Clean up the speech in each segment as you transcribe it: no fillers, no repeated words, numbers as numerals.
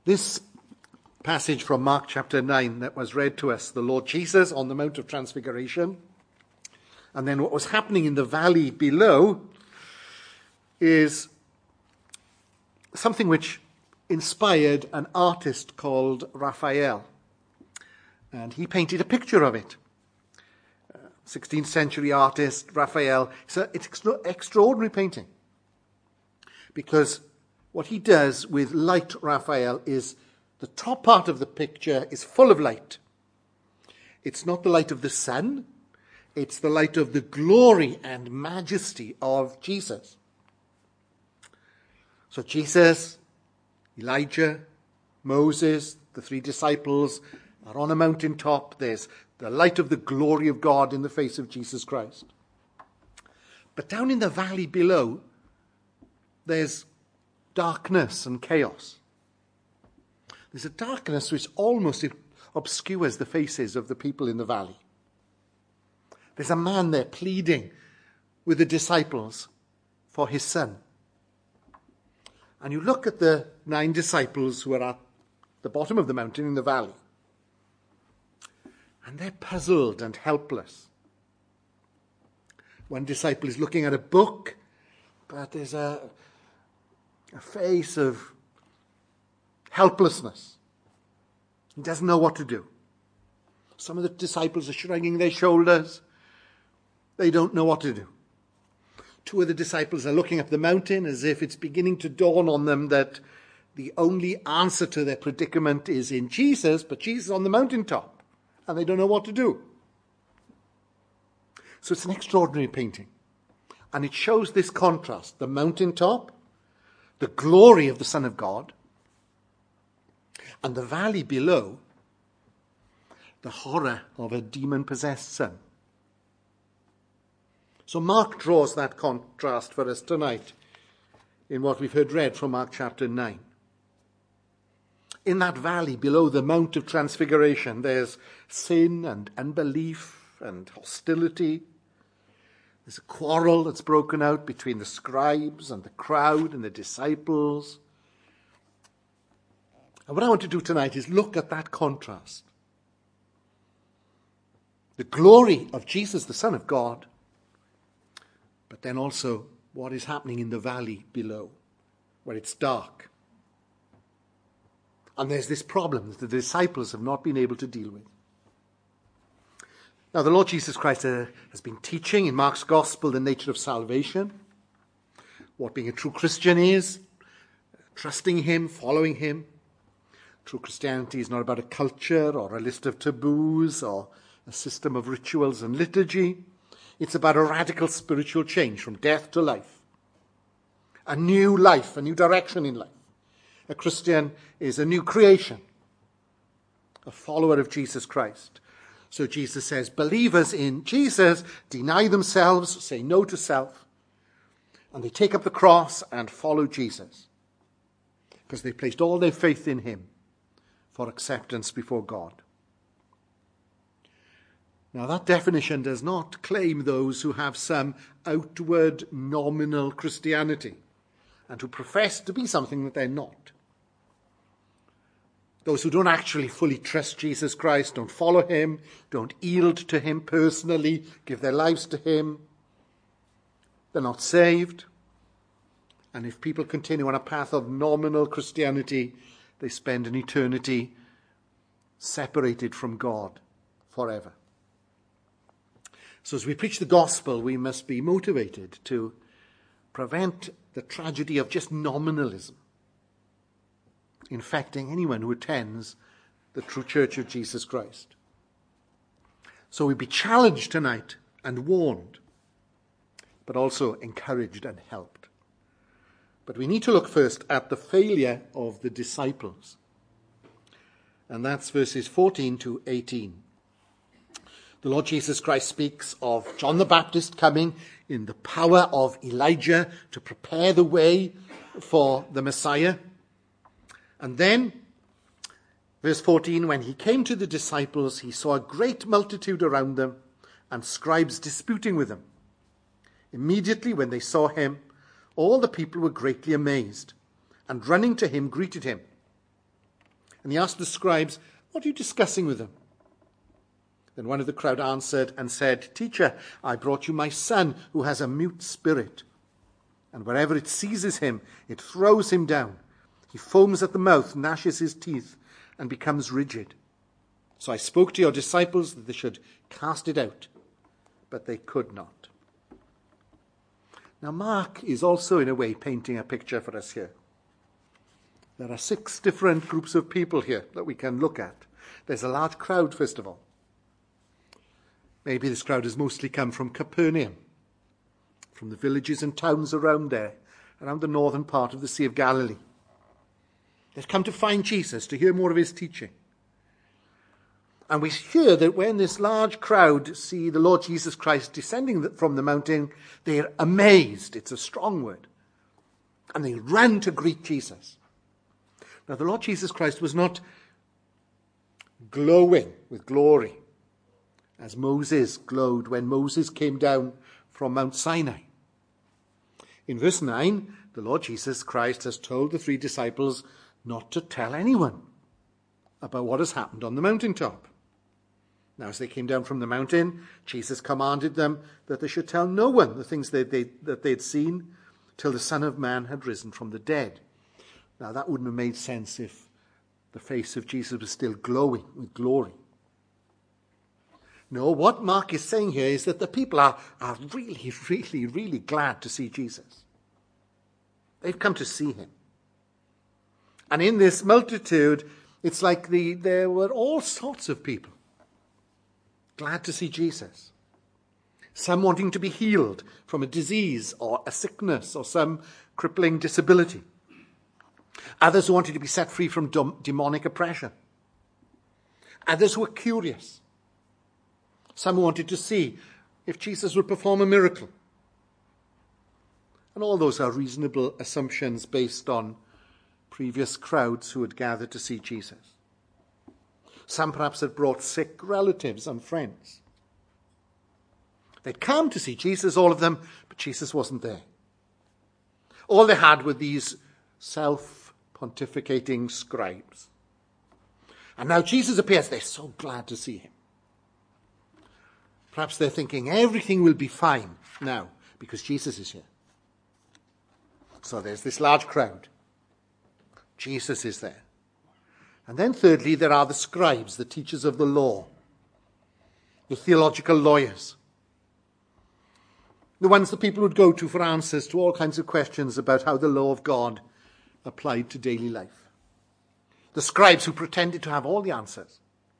This passage from Mark chapter 9 that was read to us, the Lord Jesus on the Mount of Transfiguration, and then what was happening in the valley below, is something which inspired an artist called Raphael. And he painted a picture of it. 16th century artist Raphael. It's an extraordinary painting. Because what he does with light, Raphael, is the top part of the picture is full of light. It's not the light of the sun. It's the light of the glory and majesty of Jesus. So Jesus, Elijah, Moses, the three disciples are on a mountaintop. There's the light of the glory of God in the face of Jesus Christ. But down in the valley below, there's darkness and chaos. There's a darkness which almost obscures the faces of the people in the valley. There's a man there pleading with the disciples for his son. And you look at the 9 disciples who are at the bottom of the mountain in the valley. And they're puzzled and helpless. One disciple is looking at a book, but there's a face of helplessness. He doesn't know what to do. Some of the disciples are shrugging their shoulders. They don't know what to do. 2 of the disciples are looking up the mountain as if it's beginning to dawn on them that the only answer to their predicament is in Jesus, but Jesus is on the mountaintop, and they don't know what to do. So it's an extraordinary painting. And it shows this contrast, the mountaintop, the glory of the Son of God, and the valley below, the horror of a demon-possessed son. So Mark draws that contrast for us tonight in what we've heard read from Mark chapter 9. In that valley below the Mount of Transfiguration, there's sin and unbelief and hostility. There's a quarrel that's broken out between the scribes and the crowd and the disciples. And what I want to do tonight is look at that contrast. The glory of Jesus, the Son of God, but then also what is happening in the valley below, where it's dark. And there's this problem that the disciples have not been able to deal with. Now, the Lord Jesus Christ has been teaching in Mark's Gospel the nature of salvation, what being a true Christian is, trusting him, following him. True Christianity is not about a culture or a list of taboos or a system of rituals and liturgy. It's about a radical spiritual change from death to life. A new life, a new direction in life. A Christian is a new creation, a follower of Jesus Christ. So Jesus says, believers in Jesus deny themselves, say no to self, and they take up the cross and follow Jesus, because they placed all their faith in him for acceptance before God. Now, that definition does not claim those who have some outward nominal Christianity and who profess to be something that they're not. Those who don't actually fully trust Jesus Christ, don't follow him, don't yield to him personally, give their lives to him, they're not saved. And if people continue on a path of nominal Christianity, they spend an eternity separated from God forever. So as we preach the gospel, we must be motivated to prevent the tragedy of just nominalism infecting anyone who attends the true church of Jesus Christ. So we be challenged tonight and warned, but also encouraged and helped. But we need to look first at the failure of the disciples. And that's verses 14 to 18. The Lord Jesus Christ speaks of John the Baptist coming in the power of Elijah to prepare the way for the Messiah. And then, verse 14, when he came to the disciples, he saw a great multitude around them and scribes disputing with them. Immediately when they saw him, all the people were greatly amazed and running to him greeted him. And he asked the scribes, "What are you discussing with them?" Then one of the crowd answered and said, "Teacher, I brought you my son who has a mute spirit. And wherever it seizes him, it throws him down. He foams at the mouth, gnashes his teeth, and becomes rigid. So I spoke to your disciples that they should cast it out, but they could not." Now Mark is also in a way painting a picture for us here. There are 6 different groups of people here that we can look at. There's a large crowd, first of all. Maybe this crowd has mostly come from Capernaum, from the villages and towns around there, around the northern part of the Sea of Galilee. They've come to find Jesus, to hear more of his teaching. And we hear that when this large crowd see the Lord Jesus Christ descending from the mountain, they're amazed. It's a strong word. And they ran to greet Jesus. Now, the Lord Jesus Christ was not glowing with glory as Moses glowed when Moses came down from Mount Sinai. In verse 9, the Lord Jesus Christ has told the 3 disciples not to tell anyone about what has happened on the mountaintop. Now, as they came down from the mountain, Jesus commanded them that they should tell no one the things that they'd seen till the Son of Man had risen from the dead. Now, that wouldn't have made sense if the face of Jesus was still glowing with glory. No, what Mark is saying here is that the people are really, really, really glad to see Jesus. They've come to see him. And in this multitude, it's like there were all sorts of people glad to see Jesus. Some wanting to be healed from a disease or a sickness or some crippling disability. Others who wanted to be set free from demonic oppression. Others who were curious. Some wanted to see if Jesus would perform a miracle. And all those are reasonable assumptions based on previous crowds who had gathered to see Jesus. Some perhaps had brought sick relatives and friends. They'd come to see Jesus, all of them, but Jesus wasn't there. All they had were these self-pontificating scribes. And now Jesus appears. They're so glad to see him. Perhaps they're thinking everything will be fine now because Jesus is here. So there's this large crowd. Jesus is there. And then thirdly, there are the scribes, the teachers of the law, the theological lawyers, the ones that people would go to for answers to all kinds of questions about how the law of God applied to daily life. The scribes who pretended to have all the answers.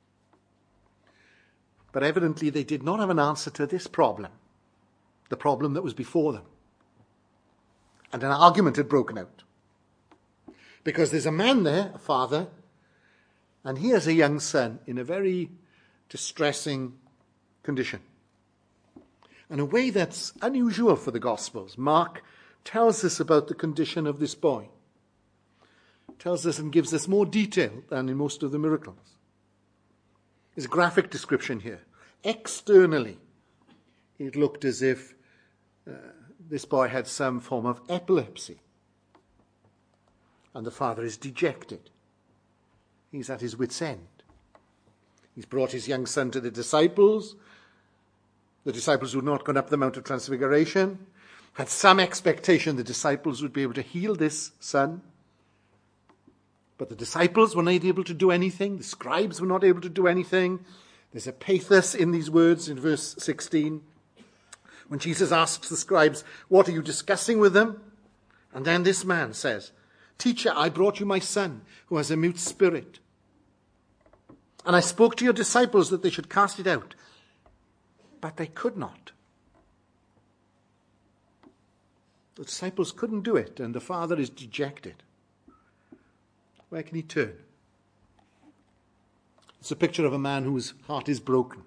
But evidently they did not have an answer to this problem, the problem that was before them. And an argument had broken out. Because there's a man there, a father, and he has a young son in a very distressing condition. In a way that's unusual for the Gospels. Mark tells us about the condition of this boy. Tells us and gives us more detail than in most of the miracles. There's a graphic description here. Externally, it looked as if this boy had some form of epilepsy. And the father is dejected. He's at his wit's end. He's brought his young son to the disciples who had not gone up the Mount of Transfiguration, had some expectation the disciples would be able to heal this son. But the disciples were not able to do anything. The scribes were not able to do anything. There's a pathos in these words in verse 16. When Jesus asks the scribes, "What are you discussing with them?" And then this man says, "Teacher, I brought you my son who has a mute spirit. And I spoke to your disciples that they should cast it out, but they could not." The disciples couldn't do it, and the father is dejected. Where can he turn? It's a picture of a man whose heart is broken.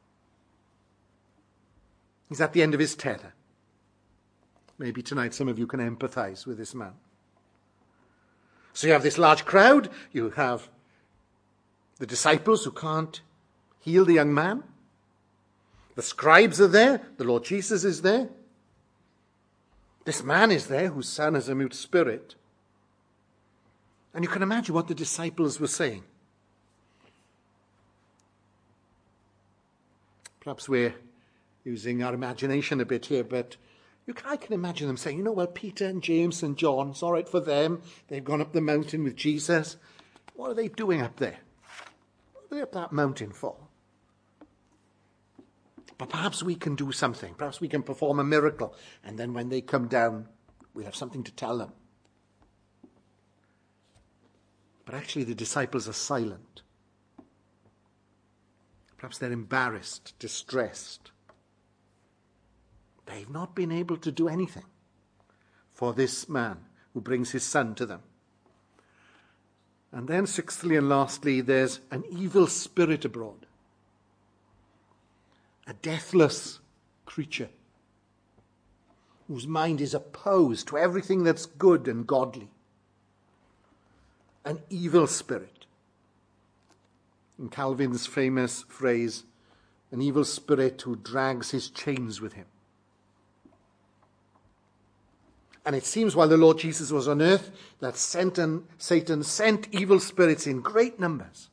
He's at the end of his tether. Maybe tonight some of you can empathize with this man. So you have this large crowd. You have the disciples who can't heal the young man. The scribes are there. The Lord Jesus is there. This man is there whose son has a mute spirit. And you can imagine what the disciples were saying. Perhaps we're using our imagination a bit here, but I can imagine them saying, well, Peter and James and John, it's all right for them. They've gone up the mountain with Jesus. What are they doing up there? What are they up that mountain for? But perhaps we can do something. Perhaps we can perform a miracle. And then when they come down, we have something to tell them. But actually the disciples are silent. Perhaps they're embarrassed, distressed. They've not been able to do anything for this man who brings his son to them. And then sixthly and lastly, there's an evil spirit abroad. A deathless creature whose mind is opposed to everything that's good and godly. An evil spirit. In Calvin's famous phrase, an evil spirit who drags his chains with him. And it seems while the Lord Jesus was on earth that Satan sent evil spirits in great numbers.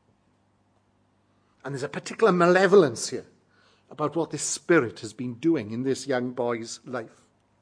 And there's a particular malevolence here about what this spirit has been doing in this young boy's life.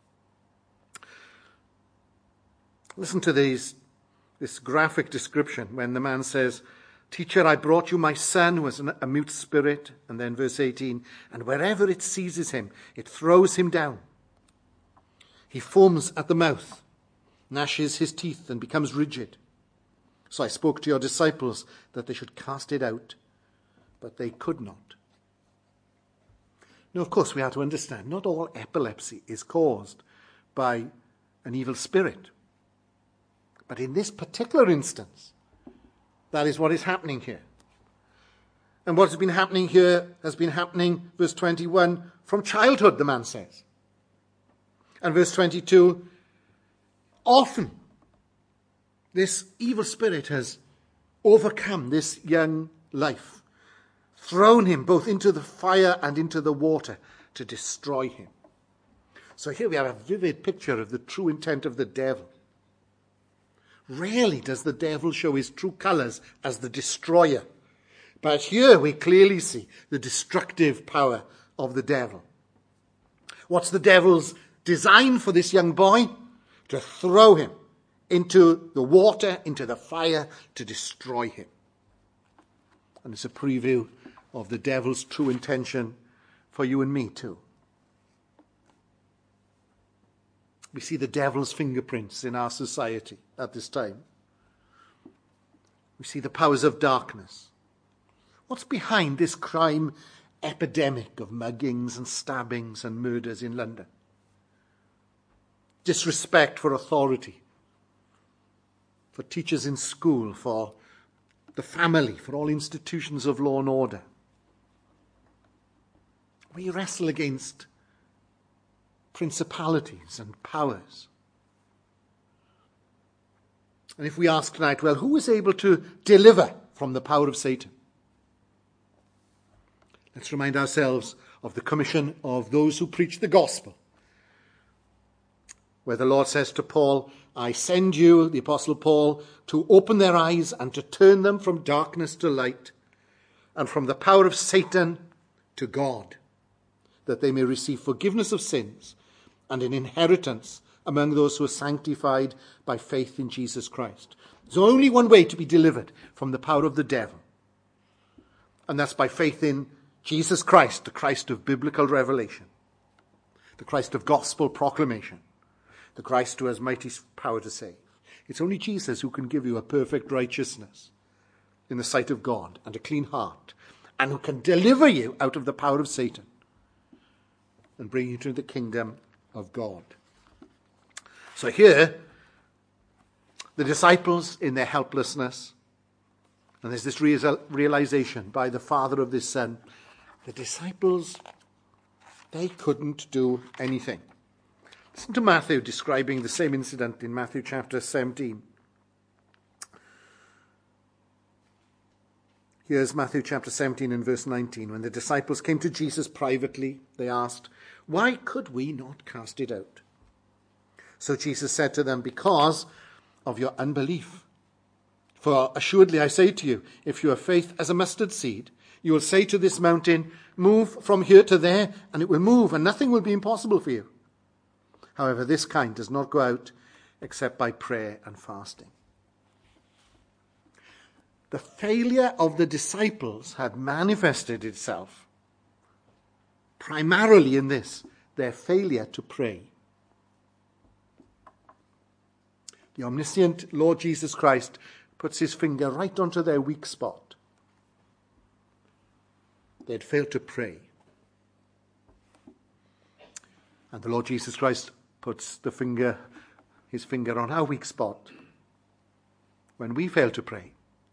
Listen to this graphic description when the man says, "Teacher, I brought you my son who was a mute spirit." And then verse 18, "And wherever it seizes him, it throws him down. He foams at the mouth, gnashes his teeth, and becomes rigid. So I spoke to your disciples that they should cast it out, but they could not." Now, of course, we have to understand, not all epilepsy is caused by an evil spirit. But in this particular instance, that is what is happening here. And what has been happening here has been happening, verse 21, from childhood, the man says. And verse 22, often this evil spirit has overcome this young life, thrown him both into the fire and into the water to destroy him. So here we have a vivid picture of the true intent of the devil. Rarely does the devil show his true colours as the destroyer. But here we clearly see the destructive power of the devil. What's the devil's design for this young boy? To throw him into the water, into the fire, to destroy him. And it's a preview of the devil's true intention for you and me too. We see the devil's fingerprints in our society at this time. We see the powers of darkness. What's behind this crime epidemic of muggings and stabbings and murders in London? Disrespect for authority, for teachers in school, for the family, for all institutions of law and order. We wrestle against principalities and powers. And if we ask tonight, well, who is able to deliver from the power of Satan? Let's remind ourselves of the commission of those who preach the gospel, where the Lord says to Paul, "I send you," the Apostle Paul, "to open their eyes and to turn them from darkness to light and from the power of Satan to God, that they may receive forgiveness of sins and an inheritance among those who are sanctified by faith in Jesus Christ." There's only one way to be delivered from the power of the devil, and that's by faith in Jesus Christ, the Christ of biblical revelation, the Christ of gospel proclamation, the Christ who has mighty power to save. It's only Jesus who can give you a perfect righteousness in the sight of God and a clean heart, and who can deliver you out of the power of Satan and bring you to the kingdom of God. So here, the disciples in their helplessness, and there's this realization by the father of this son, the disciples, they couldn't do anything. Listen to Matthew describing the same incident in Matthew chapter 17. Here's Matthew chapter 17 and verse 19. When the disciples came to Jesus privately, they asked, "Why could we not cast it out?" So Jesus said to them, "Because of your unbelief. For assuredly I say to you, if you have faith as a mustard seed, you will say to this mountain, move from here to there, and it will move, and nothing will be impossible for you. However, this kind does not go out except by prayer and fasting. The failure of the disciples had manifested itself primarily in this, their failure to pray. The omniscient Lord Jesus Christ puts his finger right onto their weak spot. They had failed to pray. And the Lord Jesus Christ puts his finger on our weak spot when we fail to pray.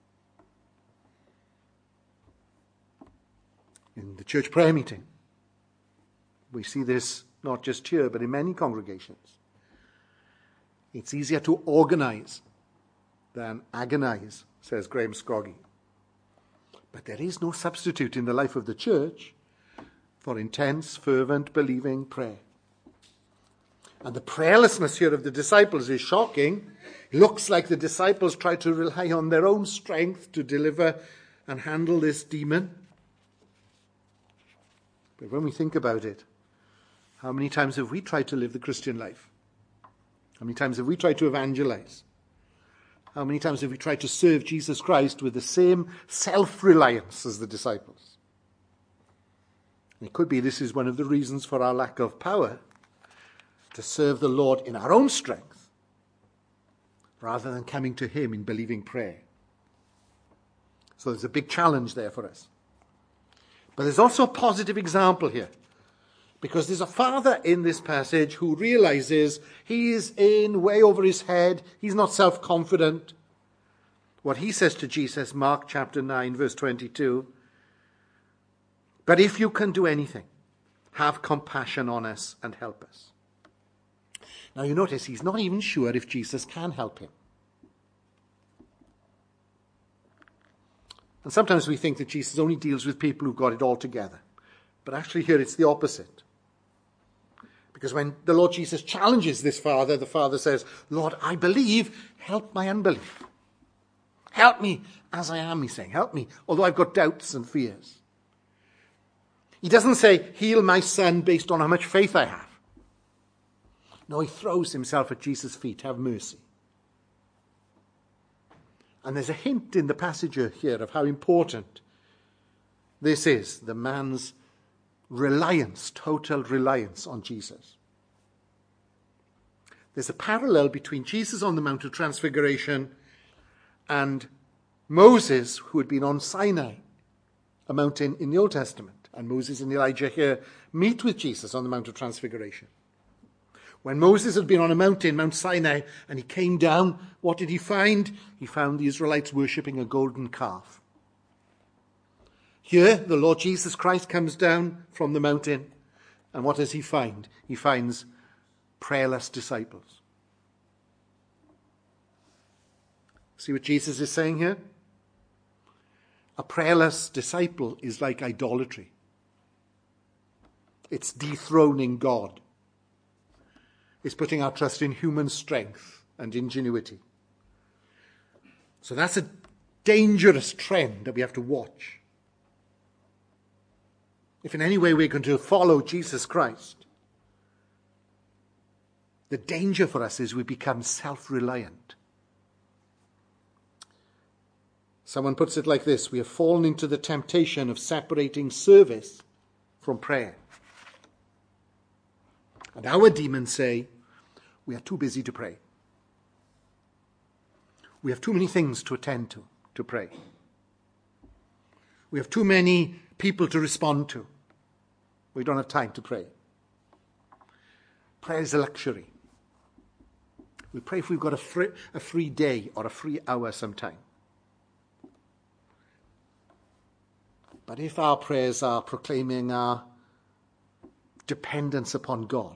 In the church prayer meeting, we see this not just here, but in many congregations. It's easier to organize than agonize, says Graham Scroggie. But there is no substitute in the life of the church for intense, fervent, believing prayer. And the prayerlessness here of the disciples is shocking. It looks like the disciples try to rely on their own strength to deliver and handle this demon. But when we think about it, how many times have we tried to live the Christian life? How many times have we tried to evangelize? How many times have we tried to serve Jesus Christ with the same self-reliance as the disciples? And it could be this is one of the reasons for our lack of power, to serve the Lord in our own strength, rather than coming to him in believing prayer. So there's a big challenge there for us. But there's also a positive example here, because there's a father in this passage who realizes he is in way over his head. He's not self-confident. What he says to Jesus, Mark chapter 9, verse 22, but if you can do anything, have compassion on us and help us. Now you notice he's not even sure if Jesus can help him. And sometimes we think that Jesus only deals with people who've got it all together. But actually here it's the opposite. Because when the Lord Jesus challenges this father, the father says, Lord, I believe, help my unbelief. Help me as I am, he's saying. Help me, although I've got doubts and fears. He doesn't say, heal my son based on how much faith I have. No, he throws himself at Jesus' feet, have mercy. And there's a hint in the passage here of how important this is, the man's reliance, total reliance on Jesus. There's a parallel between Jesus on the Mount of Transfiguration and Moses, who had been on Sinai, a mountain in the Old Testament. And Moses and Elijah here meet with Jesus on the Mount of Transfiguration. When Moses had been on a mountain, Mount Sinai, and he came down, what did he find? He found the Israelites worshipping a golden calf. Here, the Lord Jesus Christ comes down from the mountain, and what does he find? He finds prayerless disciples. See what Jesus is saying here? A prayerless disciple is like idolatry. It's dethroning God. It's putting our trust in human strength and ingenuity. So that's a dangerous trend that we have to watch. If in any way we're going to follow Jesus Christ, the danger for us is we become self-reliant. Someone puts it like this: we have fallen into the temptation of separating service from prayer. And our demons say, we are too busy to pray. We have too many things to attend to pray. We have too many people to respond to. We don't have time to pray. Prayer is a luxury. We pray if we've got a free day or a free hour sometime. But if our prayers are proclaiming our dependence upon God,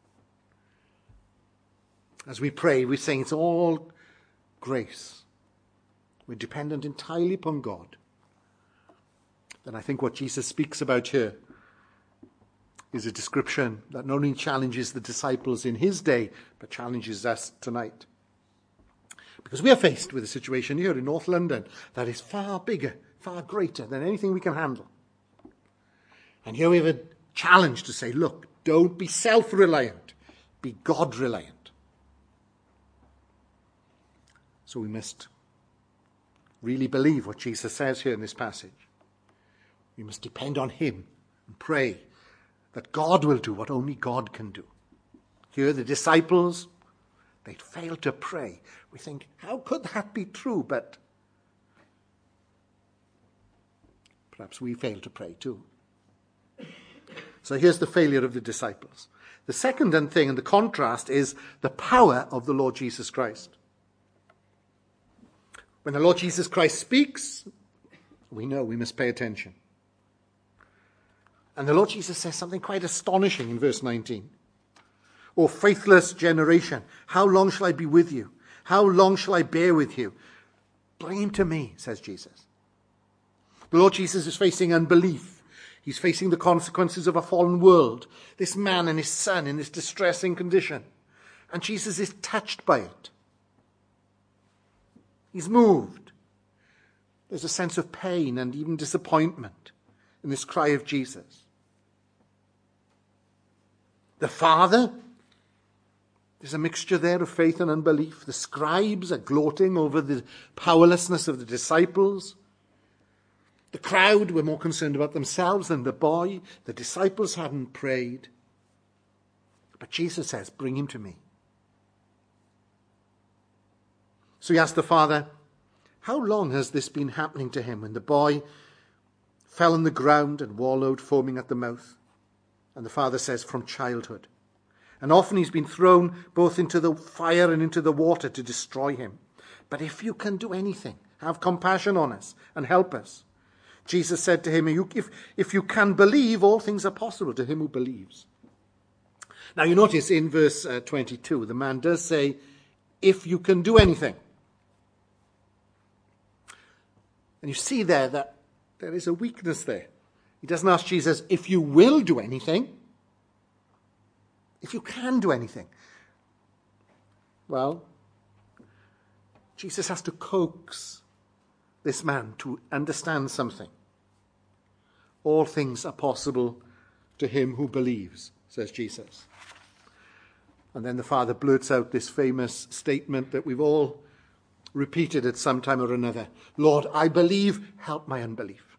as we pray, we're saying it's all grace. We're dependent entirely upon God. Then I think what Jesus speaks about here is a description that not only challenges the disciples in his day, but challenges us tonight. Because we are faced with a situation here in North London that is far bigger, far greater than anything we can handle. And here we have a challenge to say, look, don't be self-reliant, be God-reliant. So we must really believe what Jesus says here in this passage. We must depend on him and pray that God will do what only God can do. Here the disciples, they'd failed to pray. We think, how could that be true? But perhaps we fail to pray too. So here's the failure of the disciples. The second thing, and the contrast, is the power of the Lord Jesus Christ. When the Lord Jesus Christ speaks, we know we must pay attention. And the Lord Jesus says something quite astonishing in verse 19. O faithless generation, how long shall I be with you? How long shall I bear with you? Bring him to me, says Jesus. The Lord Jesus is facing unbelief. He's facing the consequences of a fallen world. This man and his son in this distressing condition. And Jesus is touched by it. He's moved. There's a sense of pain and even disappointment in this cry of Jesus. The Father, there's a mixture there of faith and unbelief. The scribes are gloating over the powerlessness of the disciples. The crowd were more concerned about themselves than the boy. The disciples hadn't prayed. But Jesus says, bring him to me. So he asked the father, how long has this been happening to him? When the boy fell on the ground and wallowed, foaming at the mouth. And the father says, from childhood. And often he's been thrown both into the fire and into the water to destroy him. But if you can do anything, have compassion on us and help us. Jesus said to him, if you can believe, all things are possible to him who believes. Now you notice in verse 22, the man does say, if you can do anything. And you see there that there is a weakness there. He doesn't ask Jesus, if you will do anything. If you can do anything. Well, Jesus has to coax this man to understand something. All things are possible to him who believes, says Jesus. And then the father blurts out this famous statement that we've all repeated at some time or another. Lord, I believe, help my unbelief.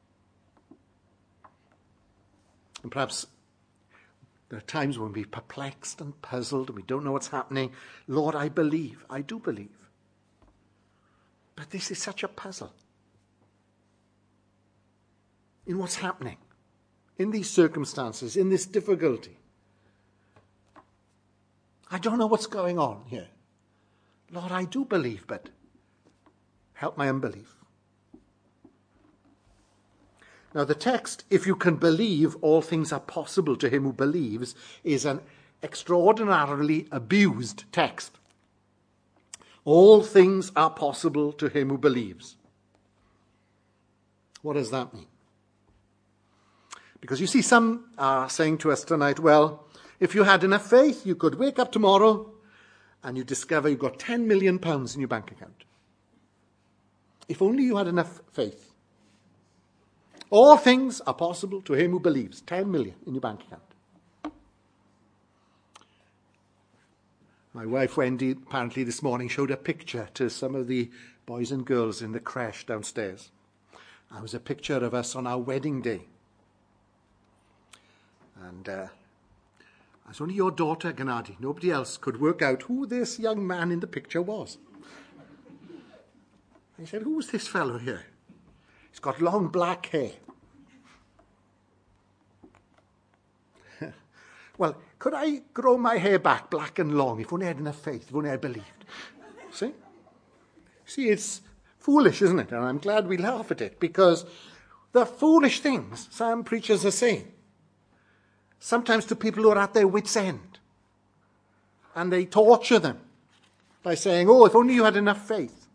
And perhaps there are times when we're perplexed and puzzled and we don't know what's happening. Lord, I believe, I do believe. But this is such a puzzle. In what's happening, in these circumstances, in this difficulty. I don't know what's going on here. Lord, I do believe, but help my unbelief. Now the text, if you can believe, all things are possible to him who believes, is an extraordinarily abused text. All things are possible to him who believes. What does that mean? Because you see, some are saying to us tonight, well, if you had enough faith, you could wake up tomorrow and you discover you've got £10 million in your bank account. If only you had enough faith. All things are possible to him who believes. 10 million in your bank account. My wife Wendy apparently this morning showed a picture to some of the boys and girls in the creche downstairs. It was a picture of us on our wedding day. And it's only your daughter, Gennady. Nobody else could work out who this young man in the picture was. I said, who's this fellow here? He's got long black hair. Well, could I grow my hair back black and long if only I had enough faith, if only I believed? See, it's foolish, isn't it? And I'm glad we laugh at it, because the foolish things some preachers are saying, sometimes to people who are at their wits' end, and they torture them by saying, oh, if only you had enough faith.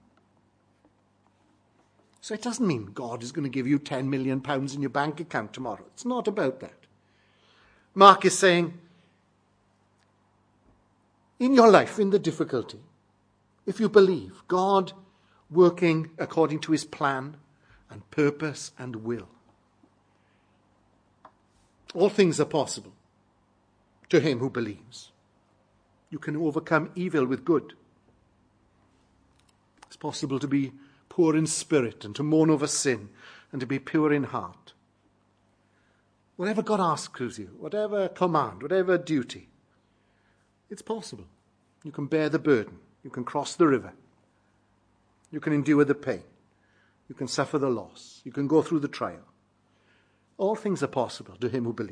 So it doesn't mean God is going to give you £10 million in your bank account tomorrow. It's not about that. Mark is saying, in your life, in the difficulty, If you believe, God working according to his plan and purpose and will. All things are possible to him who believes. You can overcome evil with good. It's possible to be poor in spirit and to mourn over sin and to be pure in heart. Whatever God asks of you, whatever command, whatever duty, it's possible. You can bear the burden. You can cross the river. You can endure the pain. You can suffer the loss. You can go through the trial. All things are possible to him who believes.